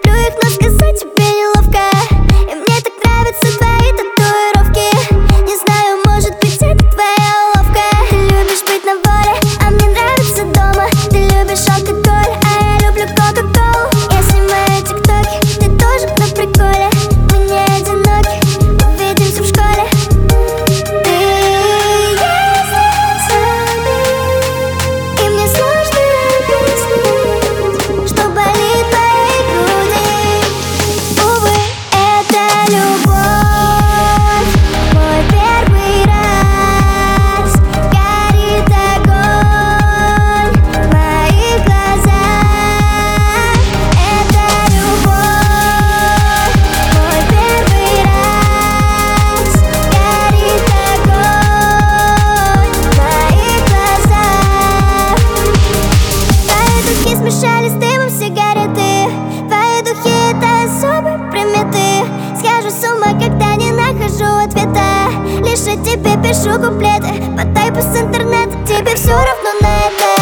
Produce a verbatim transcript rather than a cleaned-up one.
люблю их, но сказать тебе неловко. И мне так нравятся твои татуировки. Не знаю, может быть, это твоя уловка. Ты любишь быть на воле, а мне нравится дома. Ты любишь алкоголь, а я люблю кока-колу. Я снимаю тиктоки, ты тоже на приколе. Мы не одиноки, увидимся в школе. Ты есть слабый, и мне сложно объяснить, что болит в твоей груди. Увы, это любовь, мой первый раз. Горит огонь в моих глазах. Это любовь, мой первый раз. Горит огонь в моих глазах. Твои духи смешались с дымом сигареты. Твои духи — это особые приметы. Схожу с ума, когда не нахожу ответа. Лишь о тебе пишу куплеты по тайпу с интернета. Тебе все равно на это.